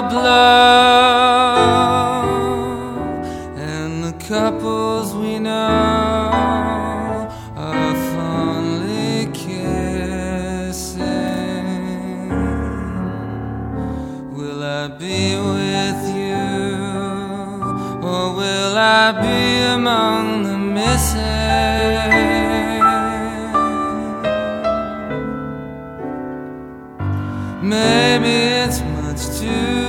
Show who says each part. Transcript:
Speaker 1: a blur, and the couples we know are fondly kissing. Will I be with you, or will I be among the missing?